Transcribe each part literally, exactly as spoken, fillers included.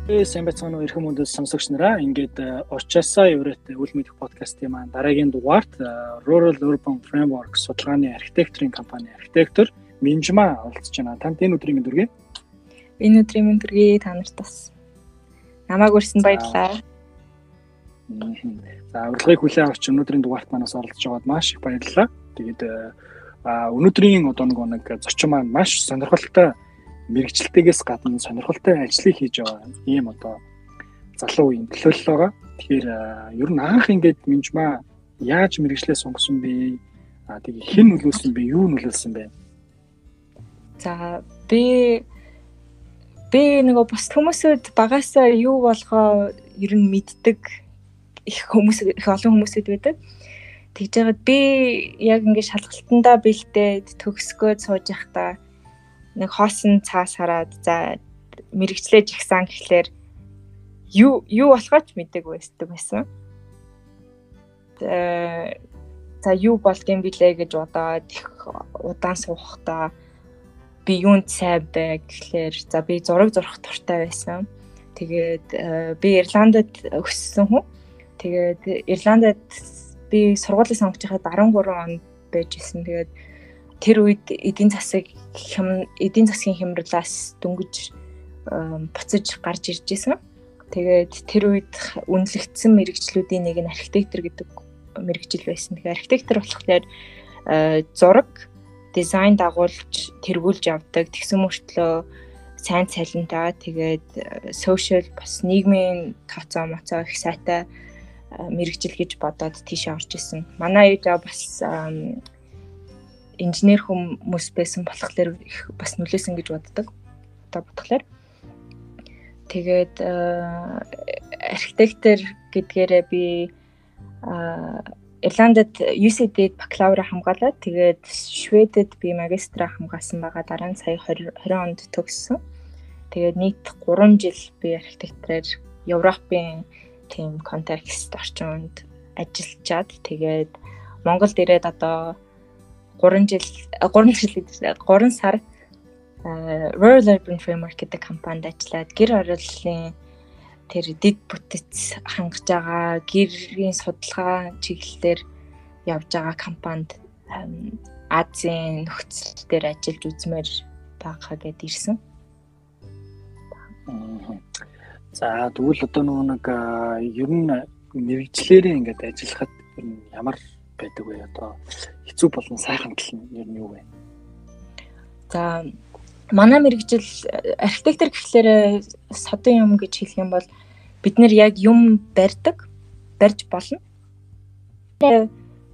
Сайн байцгаана уу эрхэм хүндэс сонсогч нараа. Ингээд Орчаасаа Еврейт үйл мэдэх подкастын маань дараагийн дугаарт Rural Urban Framework судалгааны архитектурын компани архитектор Минжма олдсож байна. Танд энэ өдрийн мэнд хүргэе. Энэ өдрийн мэнд хүргэе та нарт бас. Намайг өрсөн баярлалаа. За урилгыг хүлээн авч өнөөдрийн дугаарт манаас оролцож байгаад маш их баярлалаа. Тэгээд өнөөдрийн одоо нэг зочин маань маш сонирхолтой мэрэгчлэлтээс гадна сонирхолтой ажлыг хийж байгаа ийм одоо залуу үеийн төлөөлөл байгаа. Тэгэхээр ер нь анх ингээд Минжма яаж мэрэгчлээ сонгосон бэ? А тэгээ хэн нөлөөлсөн бэ? Юу нөлөөлсөн бэ? За би би нөгөө бус хүмүүсүүд багасаа юу болгоо ер нь мэддэг их хүмүүс их олон хүмүүсүүд байдаг. Тэгж жагаад би яг ингээд шалгалтандаа бэлдээд төгсгөөд сууж явахдаа нэг хоосон цаас хараад за мэрэгчлээж ихсэн гэхлээр юу юу болохооч мэддэг байсан байсан. Э за юу болдсон билээ гэж бодоод их удаан суухтаа би юунд сайн бэ гэхлээр за би зураг зурах дуртай байсан. Тэгээд би Ирландд өссөн хүн. Тэгээд Ирландд би сургуулийн сонгож байхад арван гурван он байж исэн. Тэгээд тэр үед эдийн засаг эдийн засгийн хямралаас дөнгөж буцаж гарч ирж байсан. Тэгээд тэр үед үнэлэгдсэн мэрэгчлүүдийн нэг нь архитектор гэдэг мэрэгжил байсан. Тэгэхээр архитектор болохоор зураг, дизайн дагуулж, тэргүүлж явдаг. Тэгсэн мөртлөө сайн цалинтай, тэгээд сошиал бас нийгмийн тооцоо моцоо их сайтай мэрэгжил гэж бодоод тийшээ орж исэн. Манай үед бас инженер хүмүүс байсан болохоор их бас нөлөөсөн гэж боддог. Одоо бодглохлоор. Тэгээд архитектор гэдгээрээ би Ирландд ю си ди-д бакалавра хамгаалаад тэгээд Шведэд би магистра хамгаалсан байгаа. Дараа нь сая двадцать онд төгссөн. Тэгээд нийт гурван жил би архитектороор Европын тийм контекст орчинд ажиллачаад тэгээд Монголд ирээд одоо гурван жил гурван жил гурван сар Rural Urban Framework гэдэг компанид ажиллаад гэр ороллын тэр дэд бүтэц хангаж байгаа гэрийн судалгаа чиглэлээр явж байгаа компанид Азийн нөхцөл дээр ажиллаж үзмээр байгаа гэд ирсэн. За тэгвэл одоо нэг ер нь мэрэгчлэрээ ингээд ажиллахад ер нь ямар байдаг вэ? Одоо хэцүү болон сайхан гэл нь ер нь юу вэ? За манай мэрэгжил архитектор гэхлээр содон юм гэж хэлэх юм бол бид нэр яг юм барьдаг, барьж болно. Э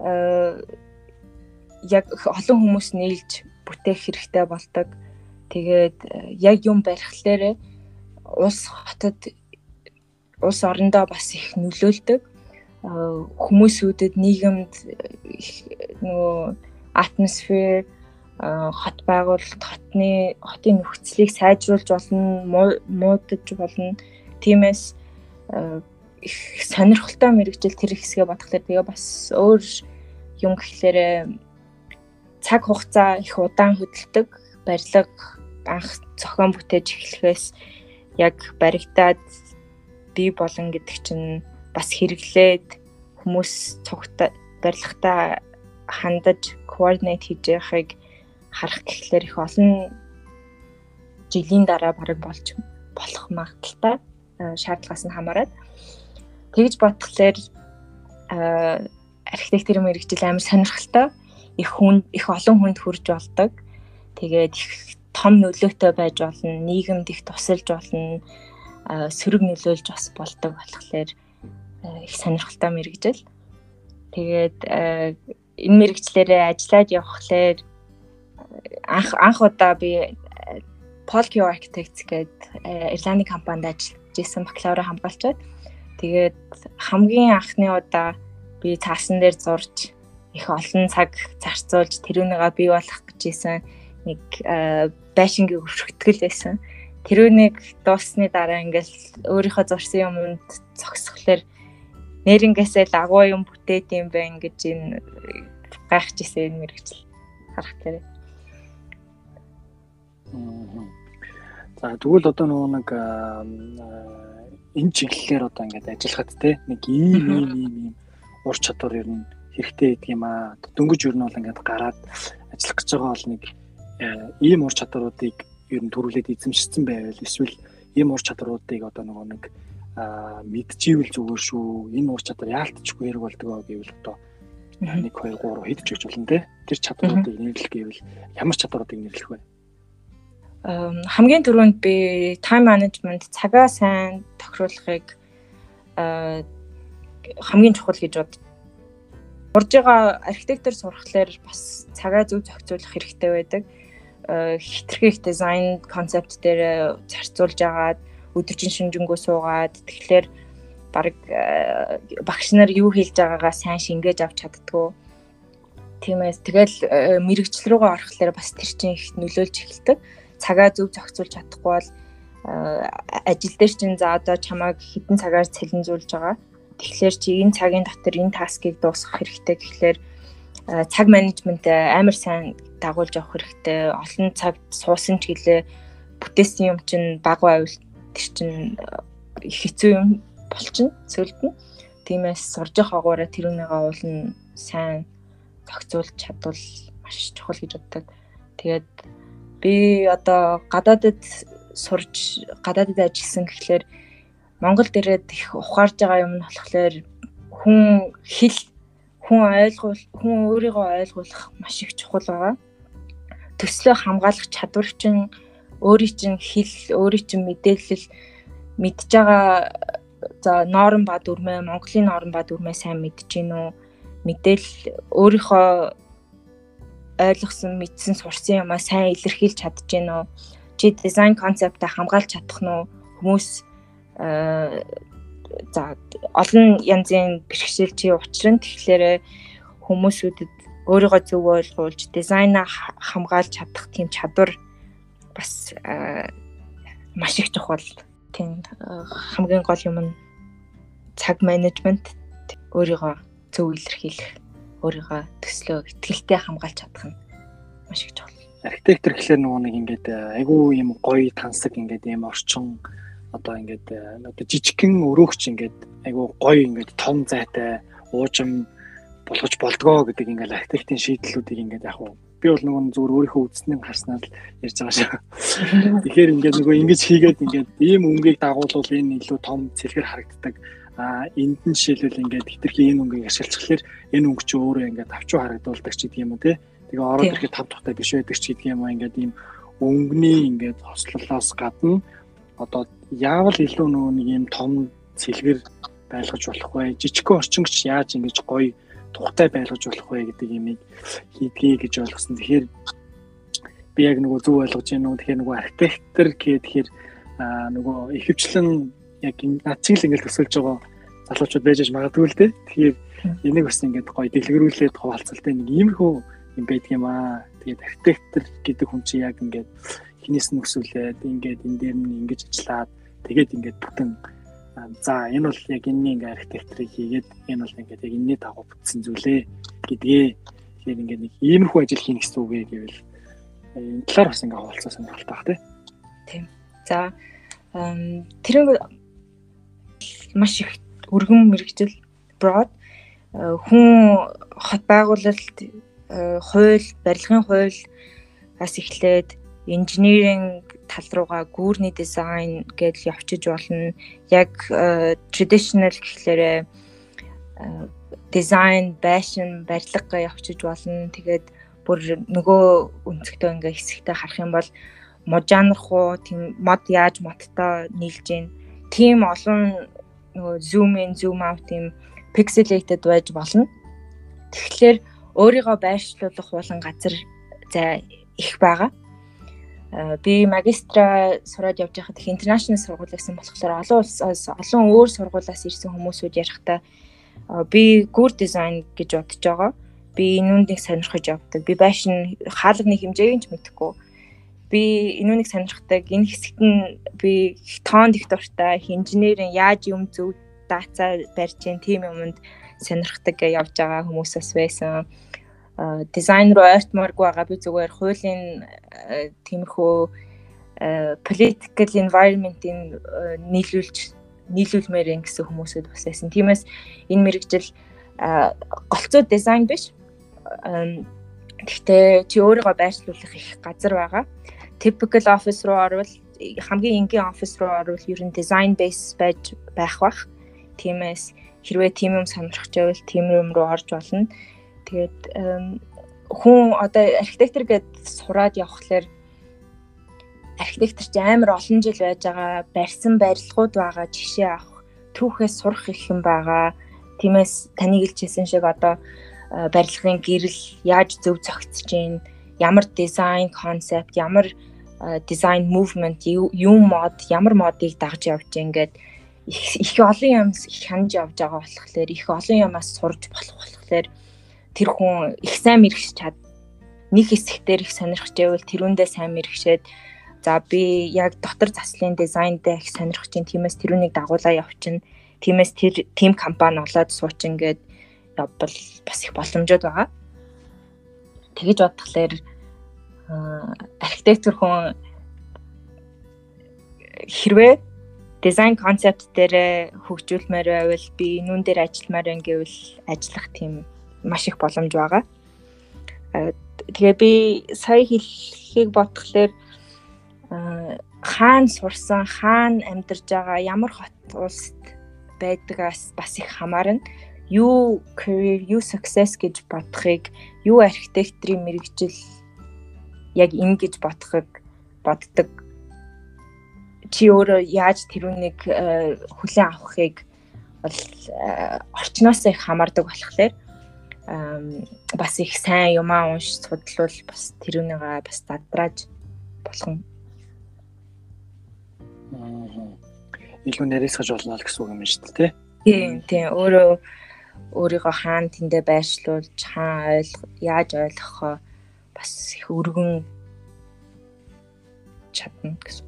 яг олон хүмүүс нийлж бүтээх хэрэгтэй болдог. Тэгээд яг юм барихлаарэ улс хотод улс орондоо бас их нөлөөлдөг. Хүмүүсүүдэд нийгэмд нөгөө атмосфер хот байгуулалт хотны хотын нөхцөлийг сайжруулж болно, муудаж болно. Тиймээс их сонирхолтой мэрэгжил тэр хэсгээ бодглохлоор тэгээ бас өөр юм гэхлээр цаг хугацаа их удаан хөдөлдөг. Барилга анх зохион бүтээж эхлэхээс яг баригдаад бий болон гэдэг чинь бас хэрэглээд хүмүүс цугтаа барилгатаа хандаж координат хийж яхахыг харах гэхлээр их олон жилийн дараа бараг болж болох магадaltaй шаардлагаас нь хамаарат тэгж бодглохлоор архитектурын мэрэгжил амар сонирхолтой их хүн их олон хүнд хүрж болдог. Тэгээд их том нөлөөтэй байж болно, нийгэмд их тусалж болно, сөрөг нөлөөлж бас болдог болохоор их сонирхолтой мэрэгжил. Тэгээд энэ мэрэгчлэрээ ажиллаад явхлаар анх анх удаа би Polkio Architects гэдэг Ирландын компанид ажиллаж исэн бакалавра хамгаалчаад тэгээд хамгийн анхны удаа би цаасан дээр зурж их олон цаг зарцуулж тэрүүнийгээ бий болгох гэж исэн нэг байшингийн өршөлтгөл байсан. Тэрүүнийг дууссаны дараа ингээл өөрийнхөө зурсан юмд зогсохлоор нэрнгээсээ л агуу юм бүтээд юм байна гэж энэ гайхаж исэн энэ мэрэгжил харах дээр. За тэгвэл одоо нөгөө нэг энэ чиглэлээр одоо ингээд ажиллахад те нэг ийм ийм ийм ийм ур чадвар ер нь хэрэгтэй гэдэг юм аа. Дөнгөж ер нь бол ингээд гараад ажиллах гэж байгаа бол нэг ийм ур чадваруудыг ер нь төрүүлээд эзэмшсэн байвал эсвэл ийм ур чадваруудыг одоо нөгөө нэг мэдчихвэл зүгээр шүү. Энэ ур чадвар яалтчгүй хэрэг болдгоо гэвэл одоо нэг хоёр гурав хэдэж өгч болно те. Тэр чадваруудыг нэрлэх гэвэл ямар чадваруудыг нэрлэх вэ? Хамгийн түрүүнд би time management, цагаа сайн тохируулахыг хамгийн чухал гэж бод. Урж байгаа архитектор сурахлаар бас цагаа зөв зохицуулах хэрэгтэй байдаг. Хитрхи их дизайн концепт дээр зарцуулж агаад өдөржин шинжэнгөө суугаад тэгэхээр баг багш нар юу хэлж байгаагаа сайн шингээж авч чаддгүй. Тиймээс тэгэл мэрэгжил рүүгээ орохлоор бас тэр чинь их нөлөөлж эхэлдэг. Цагаа зөв зохицуулж чадахгүй бол ажил дээр чинь за одоо чамайг хэдэн цагаар цэлэнзүүлж байгаа. Тэгэхээр чи энэ цагийн дотор энэ таскыг дуусгах хэрэгтэй гэхлээр цаг менежмент амар сайн дагуулж явах хэрэгтэй. Олон цаг суусан ч гэлээ бүтээсэн юм чинь баг байвал тэр чинь их хэцүү юм болчихно цөлд нь. Тиймээс сурж явах агаараа тэрүүнийгээ уулна сайн зохицуулж чадвал маш чухал гэж боддог. Тэгээд би одоо гадаадд сурж гадаадд ажилласан гэхлээр Монгол дээрээ их ухаарж байгаа юм нь болохоор хүн хэл хүн ойлгуул хүн өөрийгөө ойлгуулах маш их чухал байгаа. Төслөө хамгаалах чадвар чинь өөрийн чинь хэл, өөрийн чинь мэдээлэл мэдж байгаа за ноорн ба дүрмээ, Монголын ноорн ба дүрмээ сайн мэдж гин үү? Мэдээлэл өөрийнхөө ойлгосон, мэдсэн, сурсан юмаа сайн илэрхийлж чадж гин үү? Чи дизайн концептаа хамгаалж чадах нь уу? Хүмүүс за олон янзын бэрхшээл чи учрын тэгэхээр хүмүүсүүдэд өөрийгөө зөв ойлгуулж дизайнаа хамгаалж чадах тийм чадвар бас маш их чухал. Тийм хамгийн гол юм нь цаг менежмент, өөрийгөө зөв илэрхийлэх, өөрийгөө төслөө итгэлтэй хамгаалж чадах нь маш их чухал. Архитектор гэхэлэр нөгөө нэг ингээд айгүй юм гоё тансаг ингээд юм орчин одоо ингээд одоо жижигхэн өрөөгч ингээд айгүй гоё ингээд том зайтай уужим болгож болдгоо гэдэг ингээд архитектийн шийдлүүдийг ингээд яг уу би бол нөгөө зүгээр өөрийнхөө үзснээр харснаар л ярьж байгаа шүү. Тэгэхээр ингээд нөгөө ингэж хийгээд ингээд ийм өнгийг дагуулвал энэ илүү том цэлгэр харагддаг. А энд нь жишээлбэл ингээд хитрхи энэ өнгийг ашиглахлаар энэ өнгө чи өөрөө ингээд авчуу харагдуулдаг ч гэдэг юм уу те. Тэгээ ороод ирэхэд тав тухтай биш байдаг ч гэдэг юм уу ингээд ийм өнгөний ингээд хослолоос гадна одоо яавал илүү нөгөө нэг ийм том цэлгэр байлгаж болох вэ? Жижигхэн орчингч яаж ингэж гоё тухтай байлгаж болох вэ гэдэг юмыг хийдгээ гэж ойлгосон. Тэгэхээр би яг нөгөө зөв ойлгож байна уу? Тэгэхээр нөгөө архитектор гэхээр нөгөө ихэвчлэн яг над чиг л ингэж төсөлж байгаа залуучууд байж магадгүй л дээ. Тэгэхээр энийг бас ингэж гоё дэлгэрүүлээд хуваалцалтай нэг иймэрхүү юм байдаг юм аа. Тэгээд архитектор гэдэг хүн чинь яг ингэж хинээс нөхсүүлээд ингээд энэ дээр нь ингэж ажиллаад тэгээд ингээд бүтэн за энэ бол яг энэний ингээ архитекторыг хийгээд энэ бол ингээд яг энэний дагуу бүтсэн зүйлээ гэдгээ тэгэхээр ингээд нэг иймэрхүү ажил хийнэ гэсэн үг гэвэл энэ талаар бас ингээ хаваалцсан сонирхолтой баг тийм. За тэр маш их өргөн мэрэгжил broad хүн хот байгуулалт хууль, барилгын хуулиас эхлээд engineering тал руугаа гүүрний дизайн гэж явчиж болно. Яг traditional гэхлээрээ дизайн, байшин, барилга явчиж болно. Тэгээд бүр нөгөө өнцгтөө ингээ хэсэгтээ харах юм бол можанрах уу, тийм мод яаж модтой нийлж гин. Тийм олон нөгөө zoom in, zoom out тийм pixelated байж болно. Тэгэхээр өөрийгөө байршлуулах болон газар за их байгаа. Би магистра сураад явж байхад их international сургууль гэсэн болохоор олон улсаас олон өөр сургуулиас ирсэн хүмүүсүүд ярихдаа би гүр дизайн гэж бодож байгаа. Би энүүнийг сонирхож явдаг. Би байшин хаалганы хэмжээг нь ч мэдэхгүй. Би энүүнийг сонирхдаг. Энэ хэсэгт нь би тоонд их дуртай. Инженерийн яаж юм зөв даацаа барьж гин тийм юмд сонирхдаг гэж явж байгаа хүмүүсээс байсан. Дизайн руу ойртмооргүй байгаа би зүгээр хуулийн тиймэрхүү political environment-ийн нийлүүлж нийлүүлмээр гэсэн хүмүүсүүд бас байсан. Тиймээс энэ мэргэжил голцоо дизайн биш. Гэхдээ чи өөрийгөө байршлуулах их газар байгаа. Typical office руу орвол хамгийн энгийн office руу орвол ер нь design base байж байх бах. Тиймээс хэрвээ team юм сонирхож байвал team room руу орж болно. Тэгээд хүн одоо архитектор гэд сураад явхлаар архитектор ч амар олон жил байж байгаа, барьсан барилгууд байгаа, жишээ авах, түүхээс сурах их юм байгаа. Тиймээс таны хэлжсэн шиг одоо барилгын гэрэл яаж зөв зохицож гин, ямар дизайн концепт, ямар дизайн мувмент, юу мод, ямар модыг дагж явж ингээд их олон юм хянаж явж байгаа болохоор их олон юмас сурж болох болохоор тэр хүн их сайн мэрэгч чад нэг хэсэгтэр их сонирхож байвал тэрүүндээ сайн мэрэгшээд за би яг дотор заслын дизайндээ их сонирхож чинь тиймээс тэрүүнийг дагуулаа явчихна. Тиймээс тэр тим компани олоод суучин гээд явбал бас их боломжууд байгаа. Тэгэж бодглохлоор архитектор хүн хэрвээ дизайн концепт дээр хөгжүүлмээр байвал би нүүн дээр ажилламаар байна гэвэл ажиллах тийм маш их боломж байгаа. Тэгээ би сая хэлхийг бодглохлоор хаана сурсан, хаана амьдарч байгаа, ямар хот улсад байдгаас бас их хамаарна. Юу career, юу success гэж бодохыг, юу архитекторын мэргэжил яг энэ гэж бодохыг боддог. Чи өөрөө яаж тэрүүнийг хүлээн авахыг бол орчноос их хамаардаг болохоор бас их сайн юмаа унш судлуул бас тэрүүнийгээ бас задрааж болгон. Илүү нэрсгэж болно л гэсэн үг юм шүү дээ. Тийм, тийм. Өөрөө өөрийгөө хаана тэндээ байршлуулж, хаана ойлгох, яаж ойлгохоо бас их өргөн чадна гэсэн.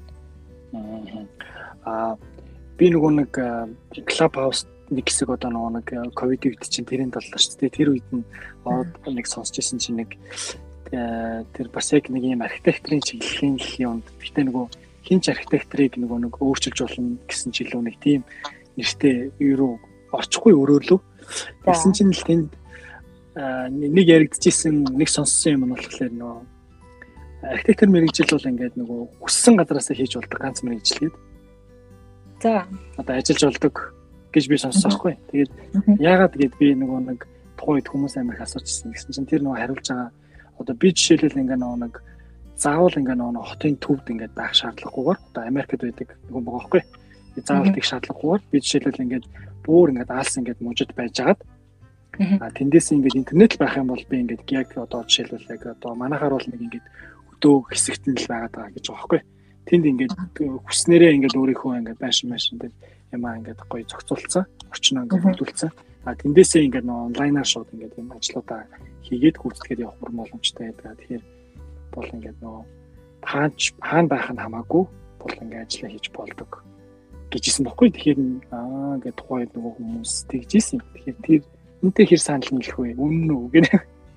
Аа би нөгөө нэг клуб хаус нэг хэсэг одоо нөгөө нэг ковид үед чинь тэрэнд боллоо шүү дээ. Тэр үед нь ороод нэг сонсч ирсэн чинь нэг тэр бас яг нэг юм архитектурын чиглэлийн юм. Гэхдээ нөгөө хинч архитекторыг нөгөө нэг өөрчилж болно гэсэн ч илүү нэг тийм нэртэй юу орчихгүй өрөөлөө. Тэгсэн чинь л тэнд нэг яригдчихсэн нэг сонссон юм нь болохоор нөгөө архитектор мэргэжил бол ингээд нөгөө хүссэн газараас хийж болдог ганц мэргэжил гээд. За. Одоо ажиллаж болдог гэж би сонссон байхгүй. Тэгээд яагаад гээд би нөгөө нэг тухайн үед хүмүүс амирх асуучсан гэсэн чинь тэр нөгөө хариулж байгаа одоо би жишээлбэл ингээд нөгөө нэг заавал ингээд нөгөө хотын төвд ингээд байх шаардлагагүйгээр одоо Америкт байдаг нэг юм байгаа байхгүй. Би заавал тийг шаардлагагүйгээр би жишээлбэл ингээд бүр ингээд аалс ингээд мужид байжгаад а тэндээс ингээд интернет л байх юм бол би ингээд яг одоо жишээлбэл яг одоо манайхаар бол нэг ингээд өдөө хэсэгт нь л байгаад байгаа гэж байгаа байхгүй. Тэнд ингээд хүснээрээ ингээд өөрийнхөө ингээд байшин машин дээр ямаа ингээд гоё зохицуулсан, орчноо ингээд хөдөлгөлцсөн. А тэндээсээ ингээд нөө онлайнаар шууд ингээд юм ажлуудаа хийгээд гүйцэтгээд явах боломжтой байдаг. Тэгэхээр бол ингээд нөө хаач хаана байх нь хамаагүй бол ингээд ажиллаа хийж болдог гэжсэн баггүй. Тэгэхээр аа ингээд тухайд нөгөө хүмүүс тэгжсэн. Тэгэхээр тэр үнтэй хэр санал нийлэх вэ? Үнэн үү гэнэ.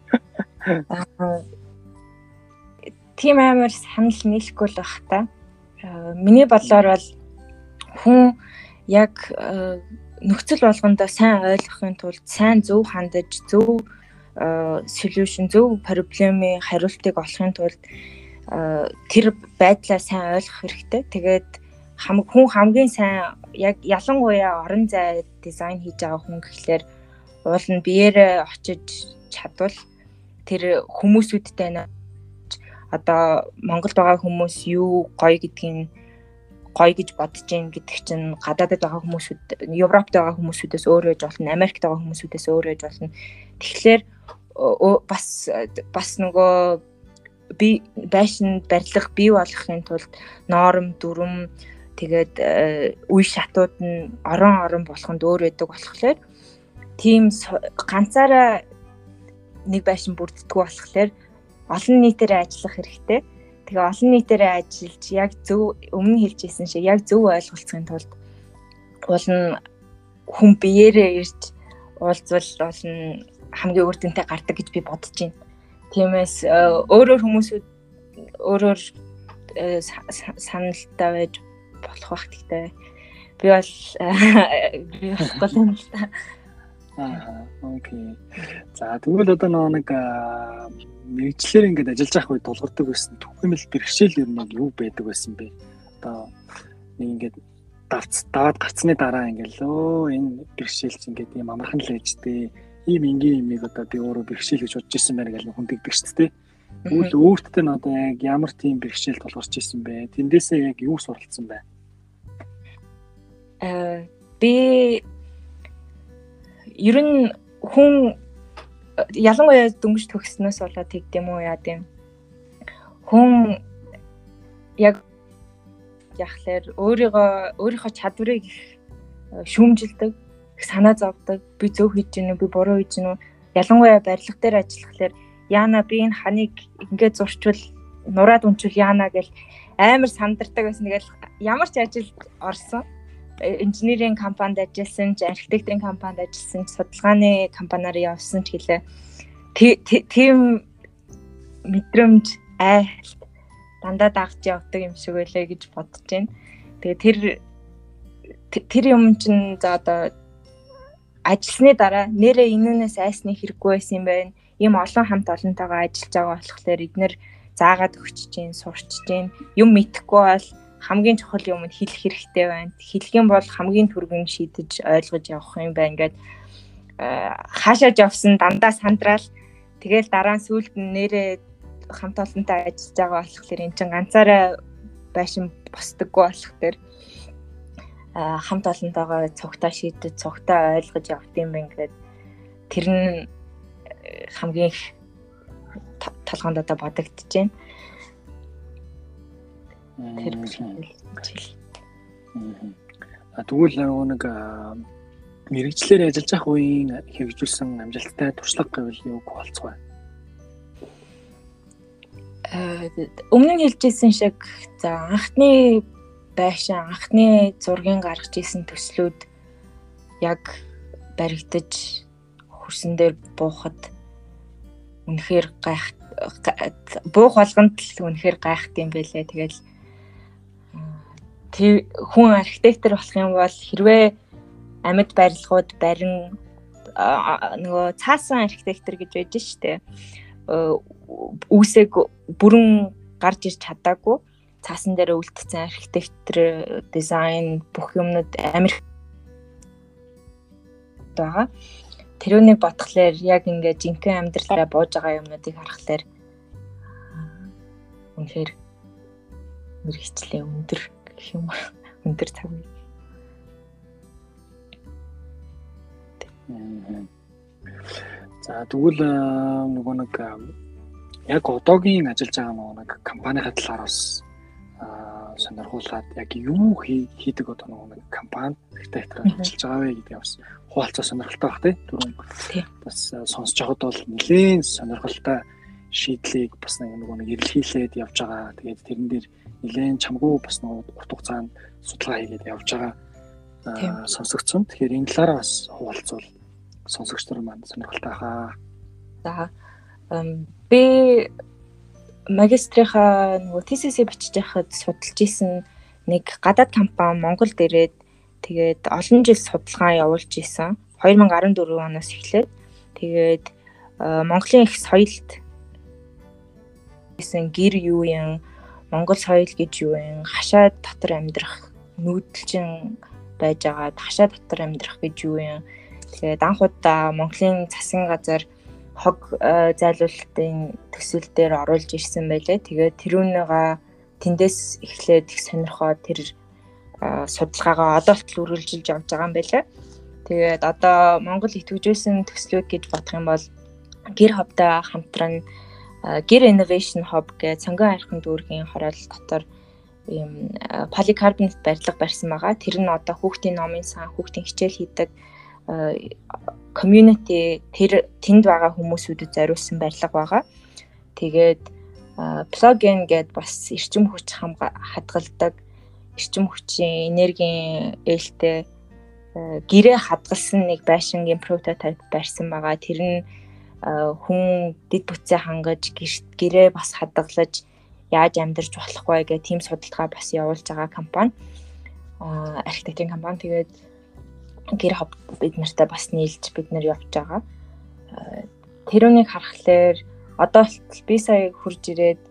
Тийм амар санал нийлэхгүй л бах та. Миний бодлоор бол хүн яг нөхцөл болгондоо сайн ойлгохын тулд сайн зөв хандаж, зөв solution, зөв проблемын хариултыг олохын тулд тэр байдлаа сайн ойлгох хэрэгтэй. Тэгээд хүн хамгийн сайн яг ялангуяа орон зай дизайн хийж байгаа хүн гэхлээр уул нь биеэрээ очиж чадвал тэр хүмүүсүүдтэй нэ одоо Монголд байгаа хүмүүс юу гоё гэдгийг гоё гэж бодож гин гэдэг чинь гадаадд байгаа хүмүүсүүд, Европт байгаа хүмүүсүүдээс өөр байж болно, Америкт байгаа хүмүүсүүдээс өөр байж болно. Тэгэхээр бас бас нөгөө би байшин барилга бий болгохын тулд ноорм, дүрм тэгээд үе шатууд нь орон орон болохонд өөр байдаг болохоор тийм ганцаараа нэг байшин бүрддэггүй болохоор олон нийтээр ажиллах хэрэгтэй. Тэгээ олон нийтээр ажиллаж яг зөв өмнө хэлжсэн шиг яг зөв ойлголцохын тулд уул нь хүн биеэрээ ирж уулзвал уул нь хамгийн үр дүнтэй гардаг гэж би бодож байна. Тиймээс өөрөөр хүмүүсүүд өөрөөр саналтай байж болох бах гэхдээ би бол би болохгүй юм л та. Аа окей. За тэгвэл одоо нэг мэргэжлэр ингээд ажиллаж байх үед тулгардаг байсан түгээмэл бэрхшээл ер нь юу байдаг байсан бэ? Одоо нэг ингээд давц даваад гарцны дараа ингээд лөө энэ бэрхшээлч ингээд юм амархан л ээжтэй ийм энгийн юмыг одоо би өөрөө бэрхшээл гэж бодож ирсэн байна гэж хүндэгдэг шүү дээ. Тэгвэл өөртөө нь одоо яг ямар тийм бэрхшээл тулгарч ирсэн бэ? Тэндээсээ яг юу суралцсан бэ? Э би ер нь хүн ялангуяа дөнгөж төгснөөс болоод тэгдэм үү яа гэм хүн яг яхахлаар өөрийгөө өөрийнхөө чадварыг шүүмжилдэг, санаа зовдөг, би зөв хийж гинэ, би буруу хийж гинэ. Ялангуяа барилга дээр ажиллахлаар яана би энэ ханыг ингээд зурчвал нураад унчвал яана гэл амар сандардаг байсан. Тэгэл ямар ч ажилд орсон, инженерийн компанид ажилласан, архитектурын компанид ажилласан, судалгааны компаниар явсан ч гэлээ. Тийм мэдрэмж айлт дандаа дагж явдаг юм шиг байлаа гэж бодож байна. Тэгээ тэр тэр юм чинь за одоо ажилласны дараа нэрээ энүүнээс айсны хэрэггүй байсан юм байна. Ийм олон хамт олонтойгоо ажиллаж байгаа болохоор эднэр заагаад өгч чинь, сурч чинь, юм мэдэхгүй бол хамгийн чухал юм нь хэлэх хэрэгтэй байна. Хэлэх юм бол хамгийн түргэн шийдэж ойлгож явах юм байна ингээд хаашаа явсан дандаа сандраал. Тэгэл дараа нь сүүлд нь нэрээ хамт олонтой ажиллаж байгаа болохоор эн чинь ганцаараа байшин босдоггүй болохоор хамт олонтойгоо цогтоо шийдэж, цогтоо ойлгож явт юм байна гэдэг. Тэр нь хамгийн их толгоонд одоо бодогдож байна. Тэр жил. А тэгвэл нэг мэргэжлэр ажиллаж байх үеийн хэрэгжүүлсэн амжилттай туршлага гэвэл юу болцгоо? Э өмнө нь хэлжсэн шиг за анхны байшин, анхны зургийн гаргаж исэн төслүүд яг баригдаж хөрсөн дээр буухад үнэхээр гайх буух болгонд л үнэхээр гайхт юм байлээ. Тэгэл хүн архитектор болох юм бол хэрвээ амьд барилгууд барин нөгөө цаасан архитектор гэж байж штэ үүсэг бүрэн гарч ирж чадаагүй цаасан дээр үлдсэн архитектор дизайн бүх юмнууд амир байгаа. Тэрүүнийг бодглохлоор яг ингээд жинхэнэ амьдралаа бууж байгаа юмнуудыг харахлаар үнэхээр мэргэжлийн өндөр гэх юм өндөр цаг үе. За тэгвэл нөгөө нэг яг одоогийн ажиллаж байгаа нэг компанийн талаар бас сонирхуулаад яг юу хийдэг одоо нэг компани архитектор ажиллаж байгаа вэ гэдэг бас хуваалцаа сонирхолтой баг тийм. Бас сонсож байхад бол нэлээд сонирхолтой шийдлийг бас нэг нэг эрэлхийлээд явж байгаа. Тэгээд тэрэн дээр нэлээд чамгүй бас нэг урт хугацаанд судалгаа хийгээд явж байгаа сонсогдсон. Тэгэхээр энэ талаараа бас хуваалцвал сонсогч нар маань сонирхолтой хаа. За би магистрийнхаа нөгөө thesis бичиж байхад судалж исэн нэг гадаад компани Монголд ирээд тэгээд олон жил судалгаа явуулж исэн. две тысячи десять оноос эхлээд тэгээд Монголын их соёлд исэн гэр юу юм, Монгол соёл гэж юу юм, хашаа дотор амьдрах нүүдэлчин байж байгаа хашаа дотор амьдрах гэж юу юм. Тэгээд анх удаа Монголын засгийн газар хог зайлуулалтын төсөл дээр оруулж ирсэн байлээ. Тэгээд тэрүүнийгаа тэндээс эхлээд их сонирхоод тэр судалгаагаа одоолтол үргэлжилж явж байгаа юм байлээ. Тэгээд одоо Монгол идэвхжүүлсэн төслүүд гэж бодох юм бол гэр хобтой хамтран гэр innovation hub гэж цангийн хайрхан дүүргийн хороол дотор ийм поликарбонат барилга барьсан байгаа. Тэр нь одоо хүүхдийн номын сан, хүүхдийн хичээл хийдэг community тэр тэнд байгаа хүмүүсүүдэд зориулсан барилга байгаа. Тэгээд plug-in гэдээ бас эрчим хүч хадгалдаг, эрчим хүчийн энергийн ээлтэй гэрээ хадгалсан нэг байшингийн прототип барьсан байгаа. Тэр нь хүн дэд бүтцээ хангаж гэрээ бас хадгалж яаж амьдарч болох вэ гэх тийм судалгаа бас явуулж байгаа компани. Аа архитектурын компани. Тэгээд GitHub бид нартай бас нийлж бид нар явж байгаа. Тэр үнийг харахаар одоо би сая хурж ирээд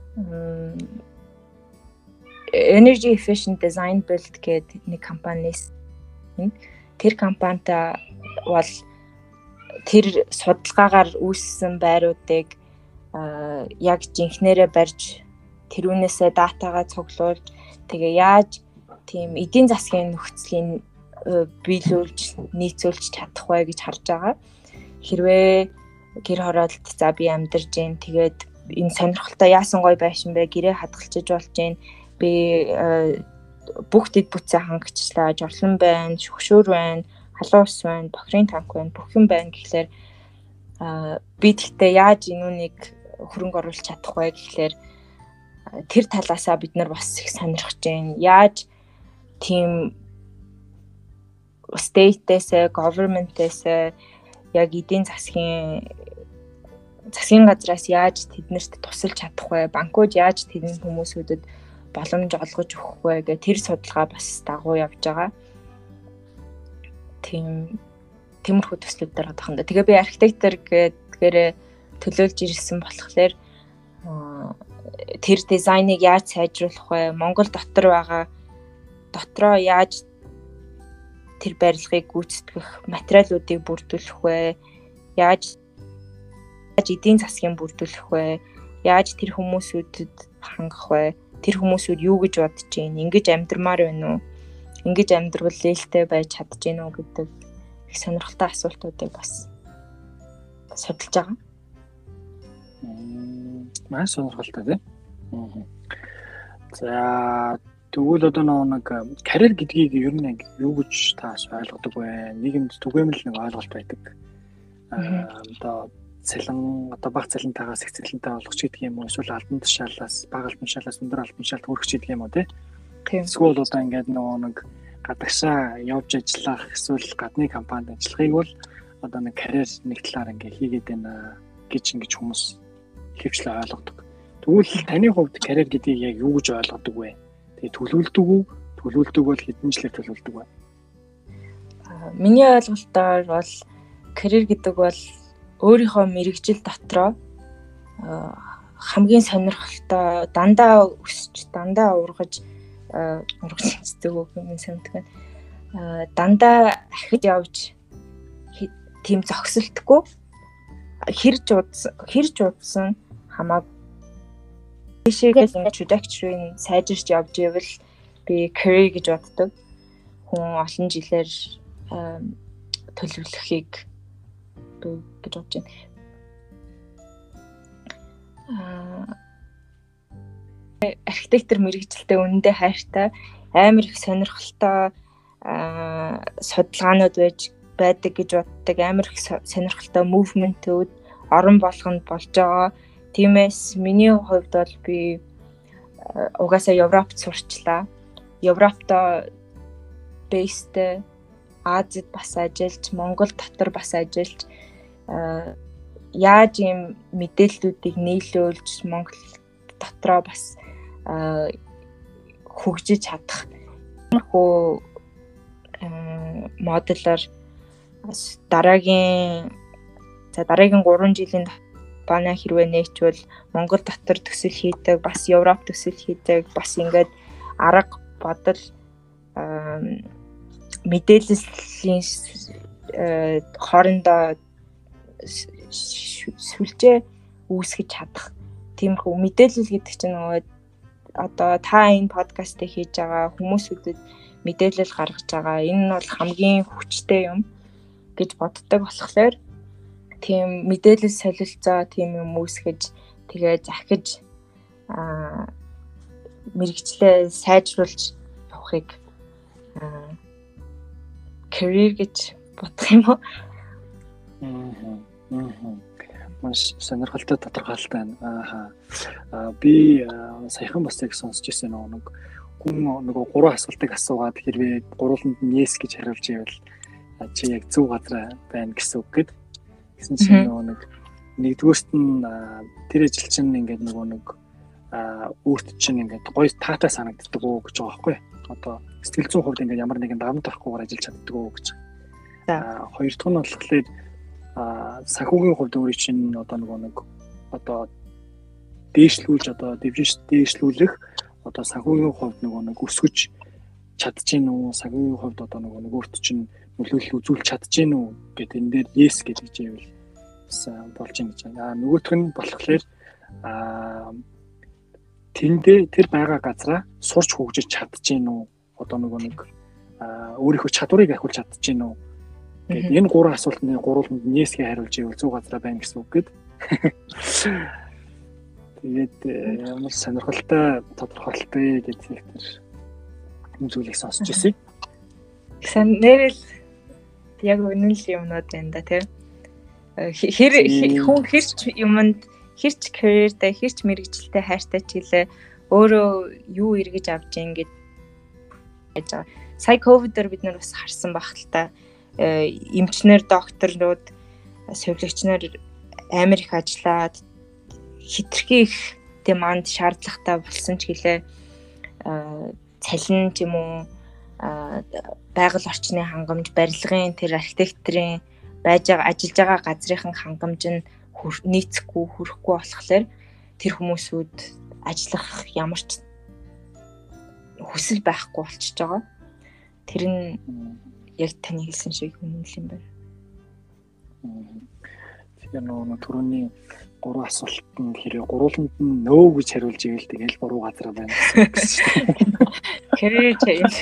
Energy Efficient Design Build гэдэг нэг компаниас тэр компанитай бол тэр судалгаагаар үүссэн байруудыг яг жинхнэрээ барьж тэрүүнээсээ датагаа цуглуулж тэгээ яаж тийм эдийн засгийн нөхцөлийн биелүүлж нийцүүлж чадах вэ гэж харж байгаа. Хэрвээ гэр хороолт за би амьдарж гин тэгээд энэ сонирхолтой яасан гоё байшин бэ гэрээ хадгалчиж болж гин би бүх дэд бүтцээ хангацлаа жорлон байна, шүгшүүр байна, халуун ус байна, бохирын танк байна, бүх юм байна гэхлээр би тэгтээ яаж энүүнийг хөрөнгө оруулах чадах вэ гэхлээр тэр талаасаа бид нар бас их сонирхож байна. Яаж тийм state-ээс, government-ээс яг эдийн засгийн засгийн газраас яаж тэднэрт тусалж чадах вэ? Банкуд яаж тэдний хүмүүсүүдэд боломж олгож өгөх вэ гэх тэр судалгаа бас дагуу явж байгаа. Тийм тиймэрхүү төслүүд дээр одоохондоо. Тэгээ би архитектор гэдгээр төлөөлж ирсэн болохоор тэр дизайныг яаж сайжруулах вэ? Монгол дотор байгаа дотроо яаж тэр барилгыг гүйцэтгэх материалуудыг бүрдүүлэх вэ? Яаж яаж эдийн засгийн бүрдүүлэх вэ? Яаж тэр хүмүүсүүдэд хангах вэ? Тэр хүмүүсүүд юу гэж бодож байна? Ингэж амьдрмаар байна уу? Ингэж амьдрал лээлтэй байж чадж байна уу гэдэг их сонирхолтой асуултуудыг бас судалж байгаа. Маш сонирхолтой тийм. За тэгвэл одоо нэг карьер гэдгийг ер нь юу гэж таас ойлгодог вэ? Нийгэмд түгээмэл нэг ойлголт байдаг. Аа одоо цалин одоо бага цалинтайгаас их цалинтай болгох ч гэдэг юм уу? Эсвэл албан тушаалаас бага албан тушаалаас өндөр албан тушаалд хүрэх ч гэдэг юм уу тийм. Эсвэл одоо ингээд нөгөө нэг гадагшаа явж ажиллах эсвэл гадны компанид ажиллахыг бол одоо нэг карьер нэг талаар ингээд хийгээд байна гэж ингэж хүмүүс ихэвчлэн ойлгодог. Тэгвэл таны хувьд карьер гэдгийг яг юу гэж ойлгодог вэ? Тэгээ төлөвлөдөг үү? Төлөвлөдөг бол хэдэн жилээр төлөвлөдөг вэ? Миний ойлголтоор бол карьер гэдэг бол өөрийнхөө мэрэгжил дотроо хамгийн сонирхолтой дандаа өсч дандаа ургаж ургаж зүг юм санагддаг. Дандаа ахиж явж тийм зогсолтгүй хэрж удсан хэрж удсан хамаагүй тийшээс ингэ trajectory-н сайжирч явж ивэл би career гэж боддог. Хүн олон жилээр төлөвлөхийг би гэж бодож байна. Аа архитектор мэрэгжилтэй үнэндээ хайртай, амар их сонирхолтой аа судалгаанууд байж байдаг гэж боддог. Амар их сонирхолтой мувментүүд орон болгонд болж байгаа. Тиймээс миний хувьд бол би угаасаа Европт сурчлаа. Европто бейстэй Азид бас ажиллаж, Монгол дотор бас ажиллаж яаж ийм мэдээллүүдийг нийлүүлж Монгол дотроо бас хөгжиж чадах хөө модулаар дараагийн за дараагийн гурван жилийн бана хэрвээ нээчвэл Монгол дотор төсөл хийдэг, бас Европ төсөл хийдэг, бас ингээд арга бодол мэдээллийн хоорондоо сүлжээ үүсгэж чадах. Тиймэрхүү мэдээлэл гэдэг чинь нөгөө одоо та энэ подкастыг хийж байгаа хүмүүсүүдэд мэдээлэл гаргаж байгаа. Энэ нь бол хамгийн хүчтэй юм гэж боддог болохоор тийм мэдээлэл солилцоо тийм юм үүсгэж тэгээ захиж аа мэрэгчлээ сайжруулж явахыг аа career гэж бодох юм уу? Аа. Маш сонирхолтой тодорхойлолт байна. Аа би саяхан бас яг сонсч ирсэн нэг хүн нөгөө гурван асуултыг асуугаад хэрвээ гурвууланд нь yes гэж хариулж ивэл чи яг зөв газар байна гэсэн үг гээд гэсэн чинь нөгөө нэг нэгдүгээрт нь тэр ажилчин ингээд нөгөө нэг аа өөрт чинь ингээд гоё таатай санагддаг уу гэж байгаа байхгүй. Одоо сэтгэл зүйн хувьд ингээд ямар нэгэн давамт авахгүйгээр ажиллаж чаддаг уу гэж. Аа хоёр дахь нь болохоор аа санхүүгийн хувьд өөрийн чинь одоо нөгөө нэг одоо дээшлүүлж одоо дээшлүүлэх одоо санхүүгийн хувьд нөгөө нэг өсгөж чадчихэв үү, санхүүгийн хувьд одоо нөгөө нэг өөрт чинь нөлөөлөл үзүүлж чадчихэв үү гэдэг энэ дээр yes гэж ивэл бас болж юм гэж байна. Аа нөгөөх нь болохоор аа тэндээ тэр байгаа газараа сурч хөгжиж чадчихэв үү, одоо нөгөө нэг аа өөрийнхөө чадварыг ахиулж чадчихэв үү гэдэг энэ гурван асуултны гурвууланд yes-гээ хариулж ивэл зүү газараа байна гэсэн үг гээд. Тэгээд ямар сонирхолтой тодорхойлолтой гэдэг тэр юм зүйлийг сонсч ирсэн. Сан нэрэл яг үнэн л юмнууд байна да тийм. Хэр хүн хэрч юмд хэрч карьертэй хэрч мэрэгчлээ хайртай ч гэлээ өөрөө юу эргэж авч ингэж яаж байгаа. Сая ковидээр бид нар бас харсан баг л та. Эмчнэр, докторнууд, совилогчноор амар их ажиллаад хитрхи их деманд шаардлагатай болсон ч гэлээ цалин ч юм уу байгаль орчны хангамж, барилгын тэр архитекторын байж байгаа ажиллаж байгаа газрын хангамж нь нийцэхгүй хүрэхгүй болохоор тэр хүмүүсүүд ажиллах ямар ч хүсэл байхгүй болчихж байгаа. Тэр нь яг таны хэлсэн шиг үнэн л юм байна. Тэгэхээр нөгөө түрүүний гурван асуултанд хэрэг гурвууланд нь нөө гэж хариулж ивэл тэгэл буруу газар байна гэсэн шүү дээ. Career change.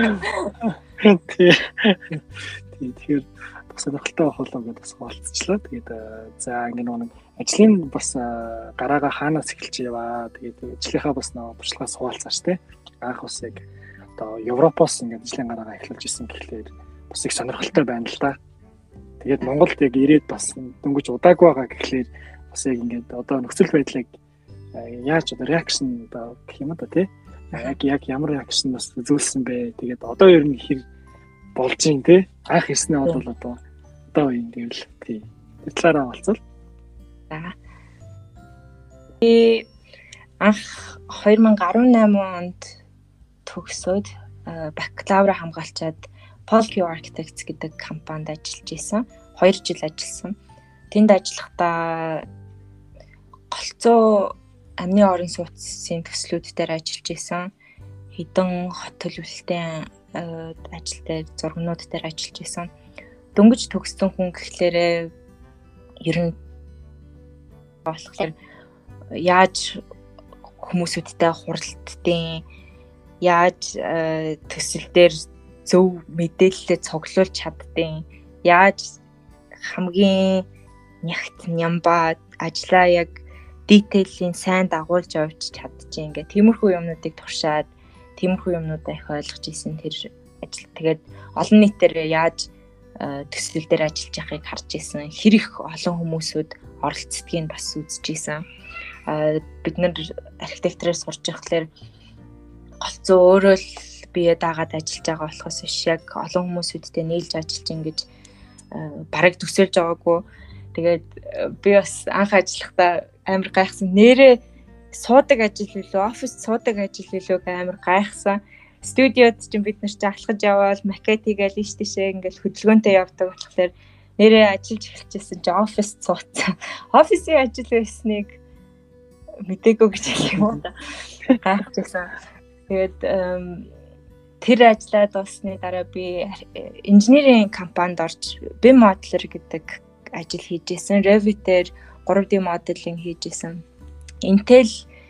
Тэгэхээр бас сонирхолтой байх болоо гэдээ бас болцчлаа. Тэгээд за ингэ нэг ажлын бас гараага хаанаас эхэлж яваа. Тэгээд ажлынхаа бас нэг туршлагаас хуваалцаач те. Анх бас яг одоо Европоос ингэ ажлын гараагаа эхлүүлж исэн гэхлээр бас их сонирхолтой байна л да. Тэгээд Монголд яг ирээд бас дөнгөж удаагүй байгаа гэхлээр бас яг ингээд одоо нөхцөл байдлыг яаж одоо реакшн одоо гэх юм да тий. Яг яг ямар реакшн бас үзүүлсэн бэ. Тэгээд одоо ер нь хэр болж юм те. Анх ирснээ бол одоо одоо үеийн гэвэл тий. Талаараа болцол. За. Би анх two thousand eighteen онд төгсөөд бакалавра хамгаалчаад Polkey Architects гэдэг компанид ажиллаж исэн. two жил ажилласан. Тэнд ажиллахдаа голцоо амны орон сууцын төслүүд дээр ажиллаж исэн. Хэдэн хот төлөвлөлтийн ажил дээр зургнууд дээр ажиллаж исэн. Дөнгөж төгссөн хүн гэхлээрээ ер нь болохоор яаж хүмүүсүүдтэй хуралдтын яаж төсөл дээр зөв мэдээлэлээ цуглуулж чаддیں۔ Яаж хамгийн нягт нямбаа ажлаа яг детейлийн сайн дагуулж явж чадчих ингээ тиймэрхүү юмнуудыг туршаад тиймэрхүү юмнуудаа их ойлгож исэн тэр ажил. Тэгээд олон нийтээр яаж төсөл дээр ажиллаж байгааг харж исэн. Хэр их олон хүмүүсүүд оролцдгийг бас үзэж исэн. Бид нар архитектураар сурч байхлаар голцоо өөрөө л бие даагаад ажиллаж байгаа болохоос биш яг олон хүмүүсүүдтэй нийлж ажиллаж ингэж бараг төсөөлж байгаагүй. Тэгээд би бас анх ажиллахдаа амар гайхсан. Нэрээ суудаг ажил билүү, оффис суудаг ажил билүү амар гайхсан. Студиод ч бид нар ч ахлахж яваал макет хийгээл ийш тийшээ ингээл хөдөлгөөнтэй явдаг болохоор нэрээ ажиллаж эхэлчихсэн чи оффис сууцсан. Офисын ажил байсныг мэдээгүй гэж хэлэх юм да. Гайхчихсан. Тэгээд тэр ажиллаад дуусны дараа би инженерийн компанид орж би эм Modeler гэдэг ажил хийж исэн. Revit-ээр three D modeling хийж исэн. Intel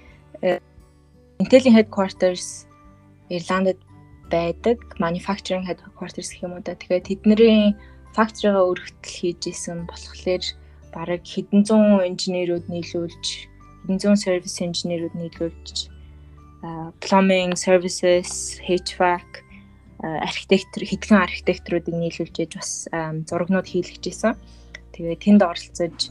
Intel-ийн headquarters Ирландд байдаг. Manufacturing headquarters гэх юм уу да. Тэгээд тэдний factory-га өргөтөл хийж исэн болохоор бараг хэдэн зуун инженерүүд нийлүүлж, хэдэн зуун service инженерүүд нийлүүлж plumbing services, H V A C, архитектор, хэдхэн архитекторуудыг нийлүүлж ээж бас зургнууд хийлгэж исэн. Тэгээд тэнд оролцож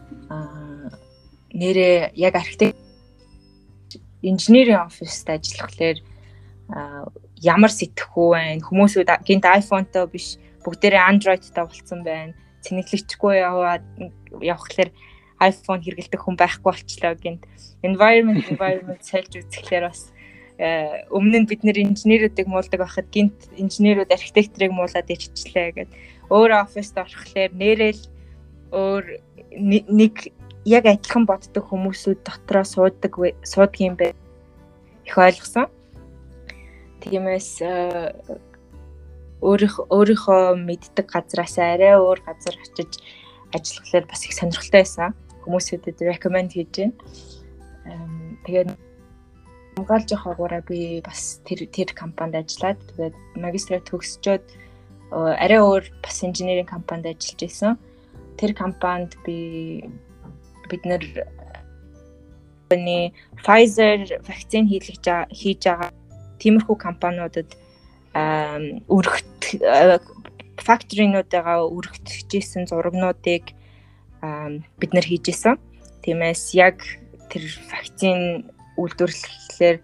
нэрээ яг архитект инженерийн оффист ажиллахлаар ямар сэтгэхүй байна. Хүмүүсүүд гинт iPhone-той биш бүгдээрээ Android-тай болцсон байна. Цэнэглэгчгүй яваад явхлаар iPhone хэрэглэдэг хүн байхгүй болчлоо гэнт. Environment environment сольж үзэхлээр бас өмнө нь бид нэр инженеруудыг муулдаг байхад гинт инженерууд архитекторыг муулаад иччихлээ гэд. Өөр оффист орохлоор нэрэл өөр нэг яг адилхан боддог хүмүүсүүд дотроо суудаг суудаг юм бэ. Их ойлгосон. Тиймээс өөрийнхөө өөрийнхөө мэддэг газраас арай өөр газар очиж ажиллахлаар бас их сонирхолтой байсан. Хүмүүсүүдэд recommend хийж байна. Тэгээд хамгаалж явахаараа би бас тэр тэр компанид ажиллаад тэгээд магистраа төгсчөөд арай өөр бас инженерийн компанид ажиллаж байсан. Тэр компанид би бид нэр нэг Pfizer вакцин хийлгэж хийж байгаа тиймэрхүү компаниудад өргөт факторинуудаа өргөтгөжсэн зурагнуудыг бид нэр хийжсэн. Тиймээс яг тэр вакцин үйлдвэрлэлээр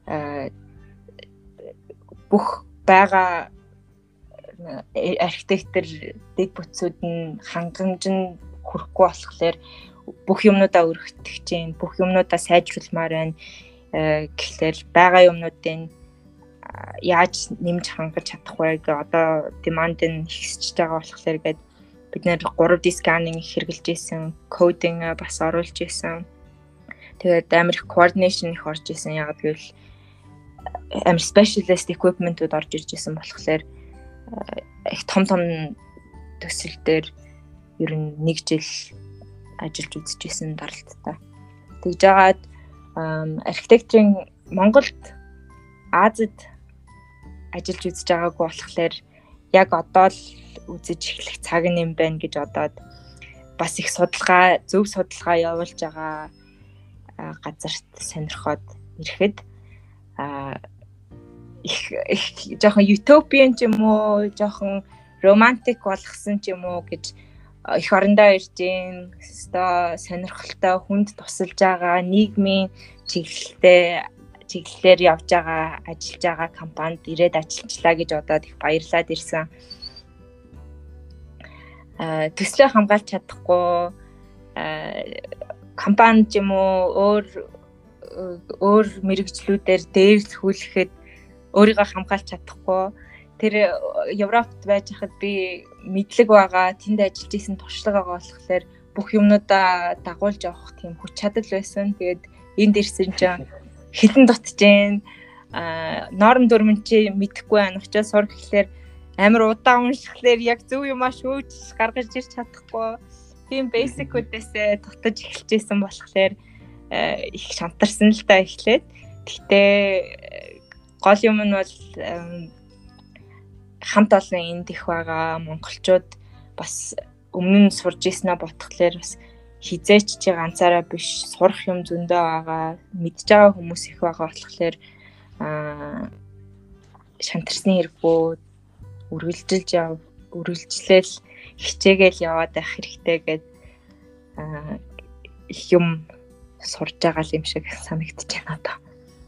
бүх байгаа архитектор дэд бүтцүүд нь хангамж нь хүрэхгүй болохоор бүх юмнуудаа өргөтгөж чинь бүх юмнуудаа сайжруулмаар байна. Тэгэхээр байгаа юмнуудын яаж нэмж хангаж чадах вэ гэ одоо demand нь ихсэж байгаа болохоор гээд бид нэр three D scanning хэрэгжилж исэн, coding бас оруулж исэн. Тэгээд амар их coordination их орж исэн. Яг гэвэл амар specialist equipment-ууд орж ирж исэн болохоор их том том төсөл дээр ер нь нэг жил ажиллаж үзэж исэн даралттай. Тэгж жагаад архитектурын Монголд Азид ажиллаж үзэж байгаагүй болохоор яг одоо л үзэж эхлэх цаг юм байна гэж одоод бас их судалгаа, зөв судалгаа явуулж байгаа газарт сонирхоод ирэхэд их их жоохон утопиан ч юм уу, жоохон романтик болгосон ч юм уу гэж их орондоо ирж гин өстой сонирхолтой хүнд тусалж байгаа нийгмийн чиглэлтэй чиглэлээр явж байгаа ажиллаж байгаа компанид ирээд ажиллажлаа гэж одоод их баярлаад ирсэн. А төслөө хамгаалж чадахгүй компани ч юм уу өөр өөр мэрэгжлүүдээр дээрлэхүүлэхэд өөрийгөө хамгаалж чадахгүй. Тэр Европт байж хахад би мэдлэг байгаа, тэнд ажиллаж исэн туршлага байгаа болохоор бүх юмнуудаа дагуулж явах тийм хүч чадал байсан. Тэгээд энд ирсэн чинь хитэн дутж जैन а норм дүрмэн чи мэдэхгүй байна. Очоод сур гэхлээр амар удаан уншихлаар яг зөв юмаа шүүж гаргаж ирч чадахгүй. Тийм basic үдээсээ дутаж эхэлжсэн болохоор их шантарсан л да эхлээд. Гэхдээ гол юм нь бол хамт олон энд их байгаа монголчууд бас өмнө нь сурж ийснэ ботхолоор бас хизээч чи ганцаараа биш сурах юм зөндөө байгаа, мэдж байгаа хүмүүс их байгаа болохоор аа шантарсны хэрэггүй үргэлжилж яв үргэлжлээл хичээгээл яваад байх хэрэгтэй гэдэг аа их юм сурж байгаа юм шиг санагдаж байна одоо.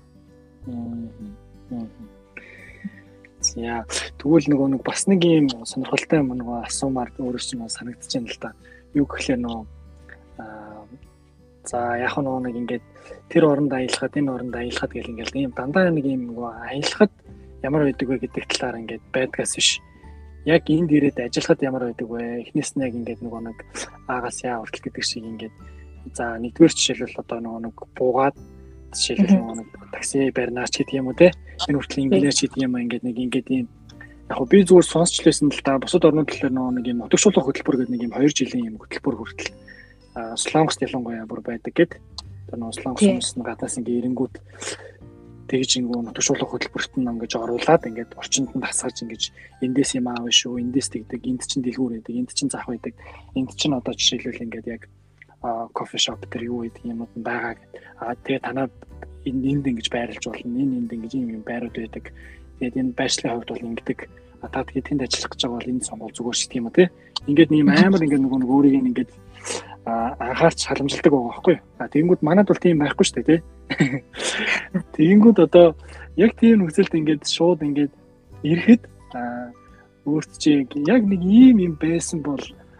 Яа, тэгвэл нөгөө нэг бас нэг юм сонирхолтой юм нөгөө асуумаар өөрөөс чинь санагдаж байна л да. Юу гэхлээр нөгөө аа за яг нөгөө нэг ингээд тэр оронд аялахад энэ оронд аялахад гэл ингээд ийм дандаа нэг юм нөгөө аялахад ямар байдаг вэ гэдэг талаар ингээд байдгаас биш. Яг энд ирээд ажиллахад ямар байдаг вэ? Эхнээс нь яг ингээд нөгөө нэг аагаас яа хүртэл гэдэг шиг ингээд за нэгдүгээр жишээлбэл одоо нөгөө нэг буугаад жишээлбэл нөгөө нэг такси барьнаач гэдэг юм уу те. Энэ хүртэл инглиш гэдэг юм аа ингээд нэг ингээд ийм яг би зүгээр сонсч лээсэн л да. Бусад орнууд талаар нөгөө нэг юм нутагшуулах хөтөлбөр гэдэг нэг юм хоёр жилийн юм хөтөлбөр хүртэл Солонгост ялангуяа бүр байдаг гэд. Тэр нөгөө Солонгос хүмүүс нь гадаас ингээд ирэнгүүт тэгж ингээд нутагшуулах хөтөлбөрт нь ингээд оруулаад ингээд орчинд нь тасгаж ингээд эндээс юм аав шүү, эндээс тэгдэг, энд чинь дэлгүүр байдаг, энд чинь зах байдаг, энд чинь одоо жишээлбэл ингээд яг кофе шоп тэр юу гэдэг юмуд нь байгаа гэд. Аа тэгээ танаад энд энд ингэж байрлаж болно, энэ энд ингэж юм юм байрууд байдаг. Тэгээд энэ байршлын хувьд бол ингэдэг. А та тэгээд тэнд ажиллах гэж байгаа бол энэ сонгол зүгээр ш тийм үү те. Ингээд нэм амар ингээд нөгөө нэг өөрийг ингээд анхаарч халамжилдаг байгаа байхгүй юу. А тэгэнгүүт манад бол тийм байхгүй шүү дээ те. Тэгэнгүүт одоо яг тийм нөхцөлд ингээд шууд ингээд ирэхэд өөрт чи яг нэг ийм юм байсан бол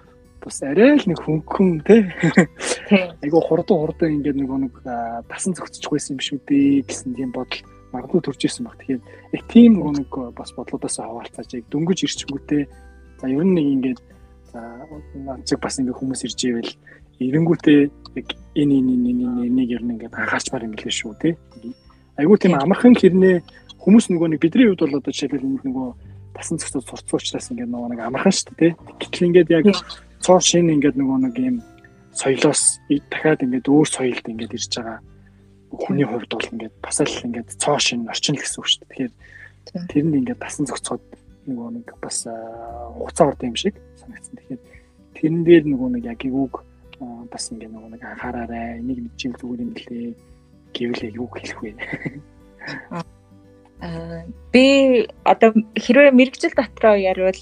бас арай л нэг хөнгөн те. Тийм. Айгу хурдан хурдан ингээд нөгөө нэг тасан зохицчих байсан юм шүү дээ гэсэн тийм бодол магадгүй төрж ирсэн баг. Тэгэхээр яг тийм нөгөө нэг бас бодлоодоос хаваалцаж яг дөнгөж ирчгүүтээ за ер нь нэг ингээд за нацэг бас ингээд хүмүүс ирж ивэл эренгүүтээ яг энэ энэ энэ нэг ер нь ингээд анхаарчмаар юм билээ шүү те. Айгу тийм амархан хэрнээ хүмүүс нөгөө нэг бидний хувьд бол одоо жишээлбэл энд нөгөө тасан зохицож сурцсан учраас ингээд нөгөө нэг амархан шүү дээ. Гэтэл ингээд яг цоо шин ингээд нөгөө нэг юм соёлоос дахиад ингээд өөр соёлд ингээд ирж байгаа хүний хувьд бол ингээд бас л ингээд цоо шин орчин л гэсэн үг шүү дээ. Тэгэхээр тэр нь ингээд тасан зохицоход нөгөө нэг бас хугацаа орд юм шиг санагдсан. Тэгэхээр тэрэн дээр нөгөө нэг яг юуг бас ингээд нөгөө нэг анхаараарай. Энийг мэдчихвэл зүгээр юм лээ гэвэл юуг хэлэх вэ? Аа би одоо хэрвээ мэрэгжил дотроо ярил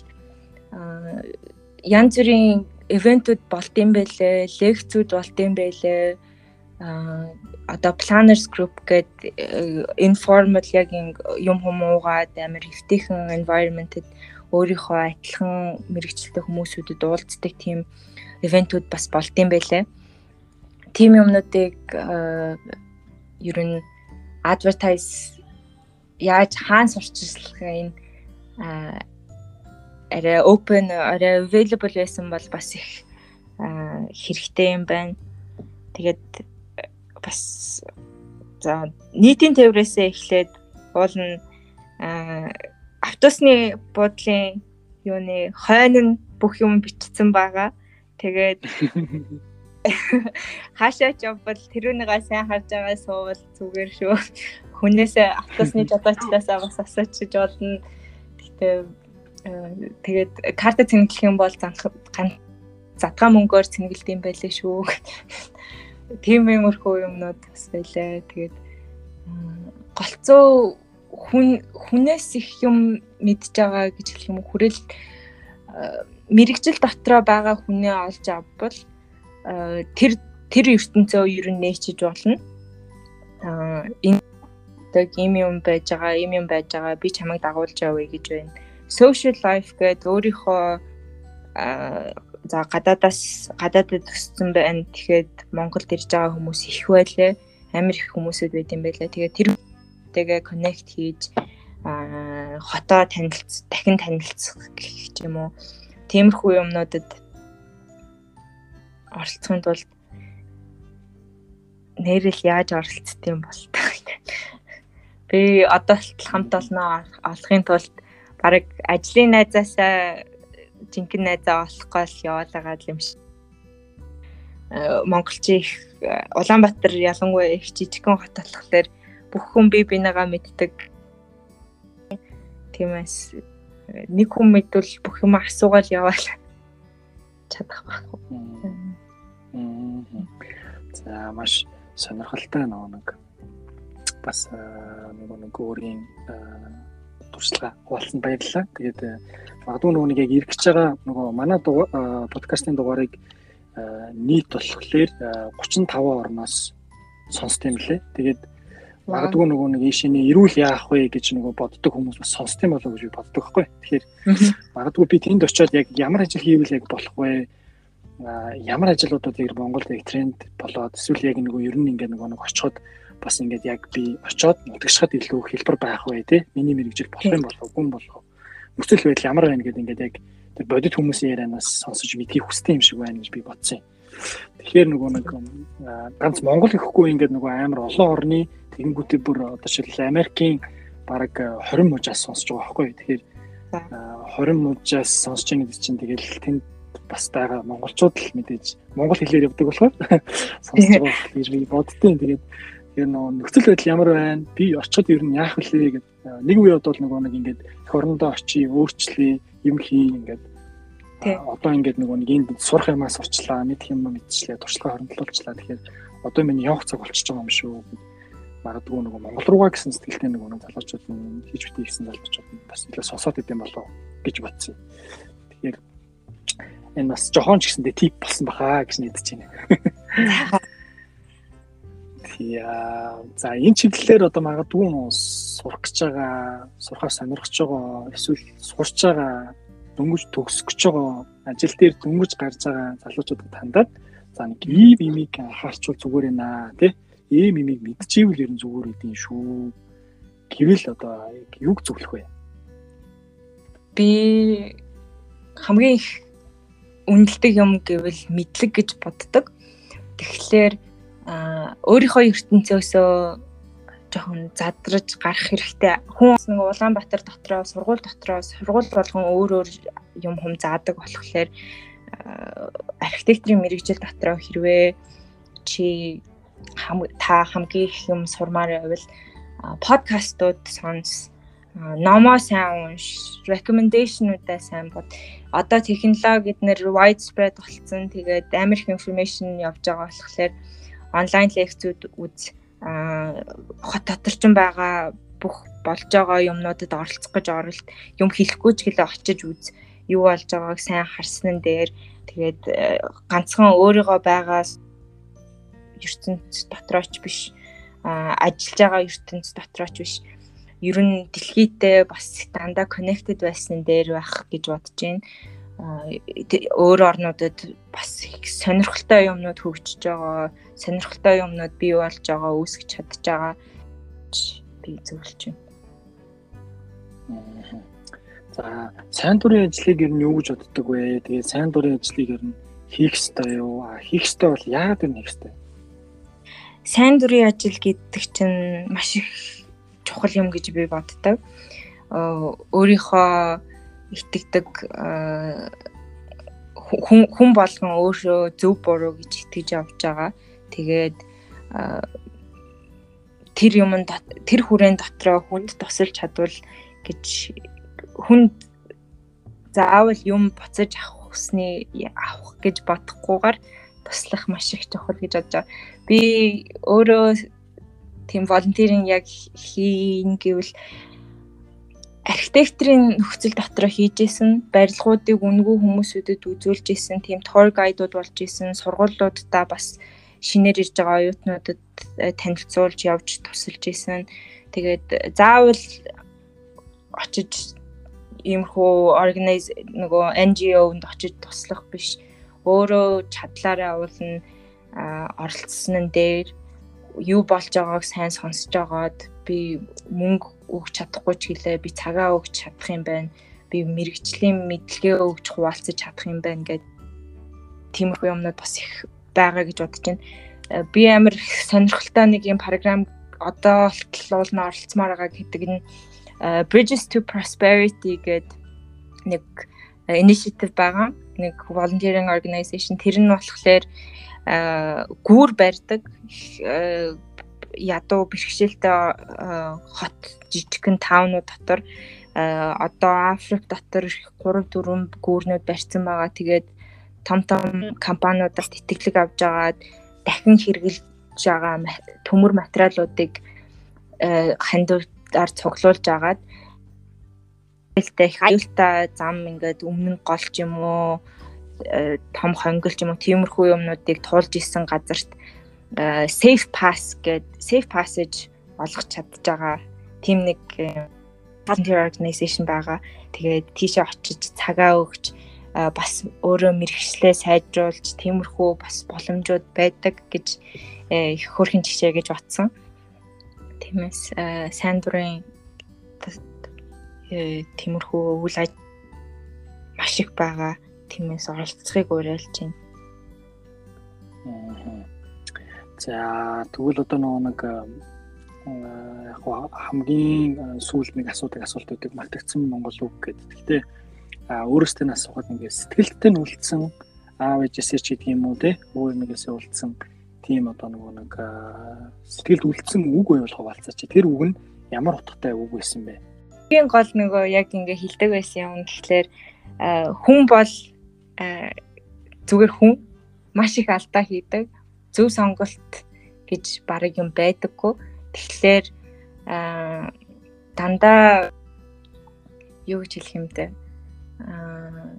янз бүрийн ивентүүд болд юм байлээ, лекцүүд болд юм байлээ. Аа одоо planners group гэдэг informal яг юм хүмүүгээд амар хэвтэйхэн environment-д өөрийнхөө адилхан мэрэгчлээ хүмүүсүүдэд уулздаг тийм ивентүүд бас болд юм байлээ. Тим юмнуудыг ер нь advertise яаж хаан сурчлах энэ арай open арай available байсан бол бас их хэрэгтэй юм байна. Тэгээд бас за нийтийн тээврээсээ эхлээд уул нь автобусны буудлын юуны хойно нь бүх юм бичсэн байгаа. Тэгээд хаашаа ч явбал тэрүүнийгаа сайн харж байгаа суувал зүгээр шүү. Хүнээсээ автобусны жадаачлаасаа бас асуучиж болно. Гэтэ тэгээд карта цэнгэлэх юм бол задгаа мөнгөөр цэнгэлд юм байлээ шүү. Тийм юмрхүү юмнууд бас байлаа. Тэгээд голцоо хүн хүнээс их юм мэдж байгаа гэж хэлэх юм хүрэл мэрэгжил дотроо байгаа хүнээ олж авбал тэр тэр ертөнцөө ер нь нээчиж болно. Аа энэ ийм юм байж байгаа, ийм юм байж байгаа, би чамайг дагуулж явъя гэж байна. Social life гэдэг өөрийнхөө за гадаадаас гадаадд төссөн байна. Тэгэхээр Монголд ирж байгаа хүмүүс их байлээ. Амар их хүмүүсүүд байт юм байлаа. Тэгээд тэртэйгээ connect хийж аа хотоо танилцах, дахин танилцах гэх юм уу. Тиймэрхүү юмнуудад оролцохын тулд нэрэл яаж оролцдог юм бол та. Би одоо л хамт олноо олохын тулд бараг ажлын найзаасаа жинхэнэ найзаа олохгүй л яваалаа юм шиг. Монголчин их Улаанбаатар ялангуяа их жижигхэн хот болохоор бүх хүн бие бинийгаа мэддэг. Тиймээс нэг хүн мэдвэл бүх юм асуугаал яваал чадах байхгүй. За маш сонирхолтой нэг бас нөгөө нэг өөрийн туршлага хуваалцсан баярлалаа. Тэгээд магадгүй нөгөө нэг яг ирэх гэж байгаа нөгөө манай подкастын дугаарыг нийт болохоор гучин таван орноос сонсд юм лээ. Тэгээд магадгүй нөгөө нэг ийшний ирүүл яах вэ гэж нөгөө боддог хүмүүс бас сонсд юм болоо гэж би боддог байхгүй. Тэгэхээр магадгүй би тэнд очиод яг ямар ажил хийвэл яг болох вэ? Ямар ажлуудад яг Монголд яг тренд болоод эсвэл яг нөгөө ер нь ингээд нөгөө нэг очиход бас ингээд яг би очиод нутагшхад илүү хэлбэр байх вэ те миний мэрэгжил болох юм болов гүн болов нөхцөл байдал ямар байна гэдэг ингээд яг тэр бодит хүмүүсийн ярианаас сонсож мэдхийг хүсдэг юм шиг байна гэж би бодсон юм. Тэгэхээр нөгөө нэг ганц Монгол гэхгүй ингээд нөгөө амар олон орны тэгэнгүүтээ бүр одоо жишээл Америкийн бараг тwenty мужаас сонсож байгаа байхгүй. Тэгэхээр twenty мужаас сонсож байгаа гэдэг чинь тэгэл тэнд бас байгаа монголчууд л мэдээж монгол хэлээр явдаг болохоор сонсож байгаа гэж би боддtiin. Тэгээд тэр нөхцөл байдал ямар байна? Би очиход ер нь яах вүлээ гэдэг. Нэг үед бол нөгөө нэг ингээд эх орондоо очие, өөрчлөе, юм хий ингээд. Одоо ингээд нөгөө нэг энд сурах юмаа сурчлаа, мэдх юм мэдчихлээ, туршлага хөрөнгөлүүлчлээ. Тэгэхээр одоо миний явах цаг болчихж байгаа юм шүү. Магадгүй нөгөө Монгол руугаа гэсэн сэтгэлтэй нөгөө нэг залуучууд нь хийж битээ гэсэн залуучууд нь бас илүү сонсоод идэм болов гэж бодсон. Тэгэхээр энэ бас жохон ч гэсэндээ тип болсон баха гэж нэгдэж байна. Яа, за энэ чиглэлээр одоо магадгүй сурах гэж байгаа, сурахаар сонирхож байгаа, эсвэл сурч байгаа дөнгөж төгсөх гэж байгаа ажил дээр дөнгөж гарч байгаа залуучуудад хандаад за нэг ийм имийг анхаарчвал зүгээр наа тий ийм имийг мэдчихвэл ер нь зүгээр идэв шүү гэвэл одоо юг зөвлөх вэ? Би хамгийн их үнэлдэг юм гэвэл мэдлэг гэж боддог. Тэгэхээр өөрийнхөө ертөнцөөсөө жоохон задраж гарах хэрэгтэй. Хүн нэг Улаанбаатар дотроо, сургууль дотроо, сургууль болгон өөр өөр юм хүм заадаг болохоор архитектурын мэрэгжил дотроо хэрвээ чи та хамгийн их юм сурмаар байвал подкастууд сонс, номоо сайн унш, recommendation-уудаа сайн бод. Одоо технологи эднэр widespread болсон. Тэгээд амар их information явж байгаа болохоор онлайн лекцүүд үз, хот дотор ч байгаа бүх болж байгаа юмнуудад оролцох гэж оролт, юм хэлэхгүй ч гэлээ очиж үз, юу болж байгааг сайн харсан дээр тэгээд ганцхан өөрийгөө байгаа ертөнц дотрооч биш, ажиллаж байгаа ертөнц дотрооч биш, ер нь дэлхийдээ бас дандаа connected байсан дээр байх гэж бодож байна. Өөр орнуудад бас сонирхолтой юмнууд хөгжиж байгаа, сонирхолтой юмнууд бий болж байгаа, үүсгэж чадж байгаа би зөвлөж байна. За, сайн дурын ажлыг ер нь юу гэж боддог вэ? Тэгээд сайн дурын ажлыг ер нь хийх ёстой юу? Хийх ёстой бол яагаад энэ хийх ёстой? Сайн дурын ажил гэдэг чинь маш их чухал юм гэж би боддог. Өөрийнхөө итгэдэг хүн хүн болгон өөрөө зөв буруу гэж итгэж явж байгаа. Тэгээд тэр юм тэр хүрээнд дотроо хүнд тусалж чадвал гэж хүнд заавал юм буцаж авах хүсний авах гэж бодохгүйгээр туслах маш их чухал гэж бодож байгаа. Би өөрөө тийм волонтеринг яг хийн гэвэл архитектурын нөхцөл дотроо хийжсэн, барилгуудыг үнэгүй хүмүүсүүдэд үзүүлж исэн, тийм tour guide-ууд болж исэн, сургуулиудаа бас шинээр ирж байгаа оюутнуудад танилцуулж явж тусалж исэн. Тэгээд заавал очиж иймэрхүү organize нөгөө эн жи о-нд очиж туслах биш. Өөрөө чадлаараа уулна, оролцсон нь дээр юу болж байгааг сайн сонсож агаад би мөнгө өгч чадахгүй ч гэлээ, би цагаа өгч чадах юм байна, би мэрэгжлийн мэдлэгээ өгч хуваалцаж чадах юм байна гэд тиймэрхүү юмнууд бас их байгаа гэж бодож байна. Би амар сонирхолтой нэг юм програм одоо болтолуулна оролцмоор байгаа гэдэг нь Bridges to Prosperity гэдэг нэг initiative байгаа. Нэг volunteering organization. Тэр нь болохоор гүүр барьдаг, ядуу бэрхшээлтэй хот жижигхэн таунууд дотор одоо Африк дотор гурав дөрвөн гүүрнүүд барьсан байгаа. Тэгээд том том компаниудад итгэлэг авж агаад дахин хэрэглэж байгаа төмөр материалуудыг хандиваар цуглуулж агаад их аюултай зам ингээд өмнө нь голч юм уу, том хонгилч юм уу, тиймэрхүү юмнуудыг туулж исэн газарт safe pass гэд safe passage олгож чадж байгаа тийм нэг volunteer organization байгаа. Тэгээд тийшээ очиж цагаа өгч бас өөрөө мэрэгчлээ сайжруулж тиймэрхүү бас боломжууд байдаг гэж их хөрхэн жишээ гэж батсан. Тиймээс сайн дурын тиймэрхүү үйл ажил маш их байгаа. Тиймээс оролцохыг уриалж байна. За тэгвэл одоо нэг яг хамгийн сүүл нэг асуудаг асуулт өгдөг мартагдсан монгол үг гэдэг. Гэхдээ өөрөөсөө нь асуухад нэг сэтгэлдээ нь үлдсэн аав ээжээсээ ч гэдэг юм уу те өөр нэгээсээ үлдсэн тийм одоо нэг сэтгэлд үлдсэн үг байвал хуваалцаач. Тэр үг нь ямар утгатай үг байсан бэ? Тийм гол нөгөө яг ингээ хэлдэг байсан юм. Тэгэхээр хүн бол зүгээр хүн маш их алдаа хийдэг. Зөв сонголт гэж бараг юм байдаггүй. Тэгэхээр дандаа юу гэж хэлэх юм бэ? Аа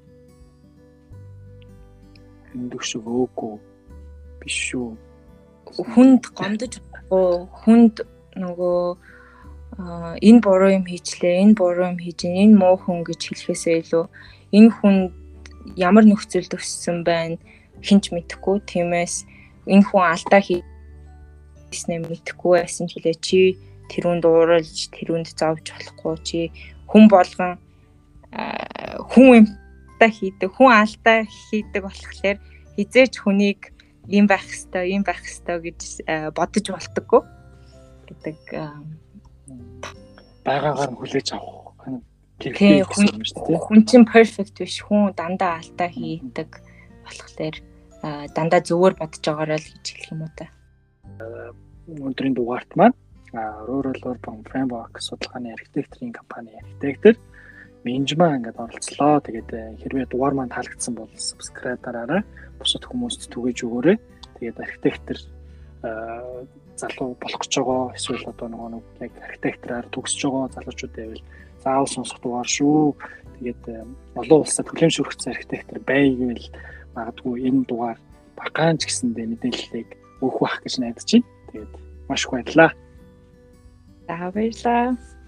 өндөгш өгөөгүй биш шүү. Хүнд гомдож байгаа, хүнд нөгөө энэ буруу юм хийчлээ, энэ буруу юм хийж, энэ муу хүн гэж хэлэхээсээ илүү энэ хүн ямар нөхцөлд өссөн байна хинч мэдэхгүй. Тиймээс энэ хүн алдаа хийснээ мэдэхгүй байсан ч үлээ чи тэрүүнд ууралж тэрүүнд зовж болохгүй чи хүн болгон хүн юмтай хийдэг хүн алдаа хийдэг болохоор хизээч хүнийг ийм байх хэвээр ийм байх хэвээр гэж бодож болтоггүй гэдэг байгаагаар хүлээж авах хэрэгтэй юм шүү дээ. Хүн чинь perfect биш, хүн дандаа алдаа хийдэг болохоор дандаа зөвөр бодож байгаараа л гэж хэлэх юм уу та. Өнөөдрийн дугаарт маань Rural Urban Framework судалгааны архитектурын компани архитектор Минжмаа ингээд оролцлоо. Тэгээд хэрвээ дугаар маань таалагдсан бол subscribe дараарай. Бусад хүмүүст түгээж өгөөрэй. Тэгээд архитектор залуу болох гэж байгаа эсвэл одоо нэг яг архитектораар төгсөж байгаа залуучууд байвал заавал сонсох дугаар шүү. Тэгээд олон улсад хүлээмжшүүрэгцэн архитектор бай гэвэл магадгүй энэ дугаар багаан ч гэсэндээ мэдээллийг өгөх байх гэж найдаж байна. Тэгээд маш их баярлалаа. За баярлалаа.